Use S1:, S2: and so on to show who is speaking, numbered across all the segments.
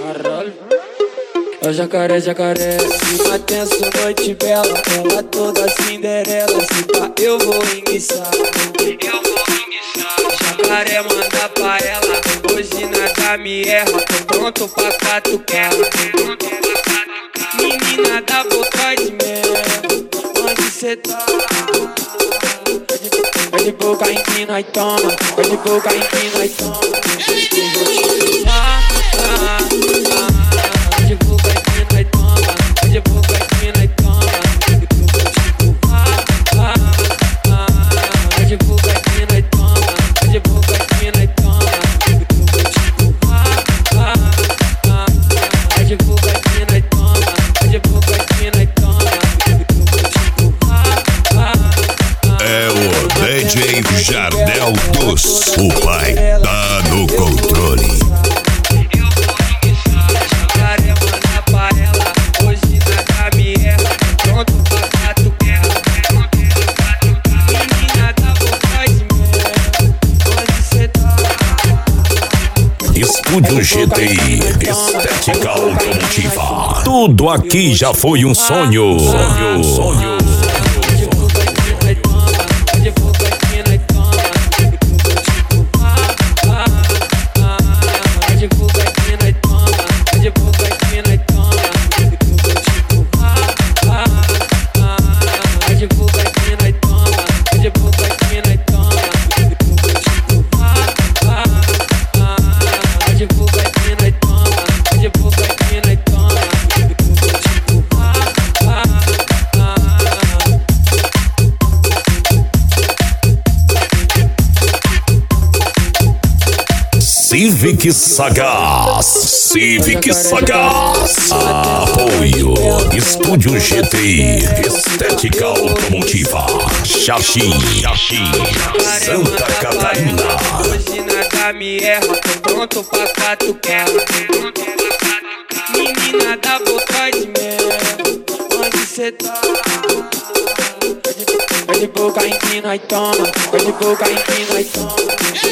S1: Caralho. É o jacaré, jacaré, clima tenso, noite bela. Ela toda Cinderela, se pá eu vou enguiçar. Jacaré manda pra ela, hoje nada me erra. Tô pronto pra catucar. Menina da boca de mel, onde cê tá? Vai de boca empina e toma, vai de boca empina e toma. De boca empina e toma, de boca empina e toma. De boca empina e toma, de boca empina e toma. De boca empina e toma, de boca empina e toma.
S2: É o DJ Jardel dos, o pai tá no controle. Estúdio GTI, estética automotiva. Tudo aqui já foi um sonho. Civic Sagaz. Apoio Estúdio GTI, estética automotiva. Xaxim, Santa Catarina.
S1: Hoje nada me erra, tô pronto pra catucar. Menina da boca de mel, onde cê tá? Vai de boca empina e toma, vai de boca empina e toma.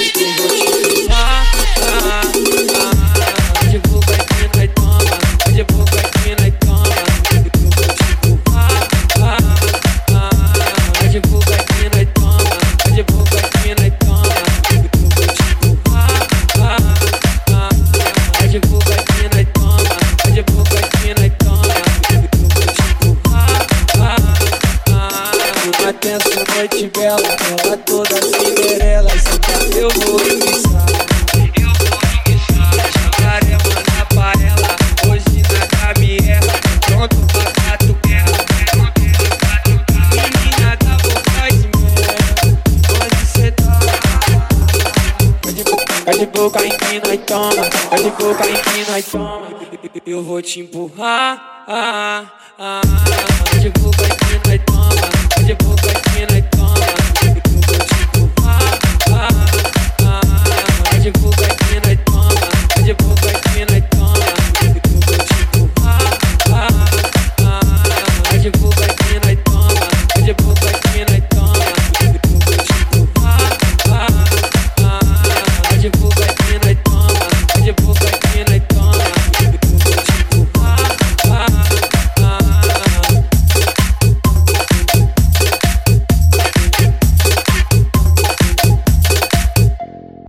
S1: De boca empina e toma, de boca empina e toma. De boca empina e toma, de boca empina e toma. De boca empina e toma, de boca empina e toma. Clima tenso, noite bela, ela toda Cinderela, se pá eu vou enguiçar. Vai de boca empina e toma, vai de boca empina e toma. Eu vou te empurrar. De boca empina e toma, de boca empina e toma. Eu vou te empurrar. De boca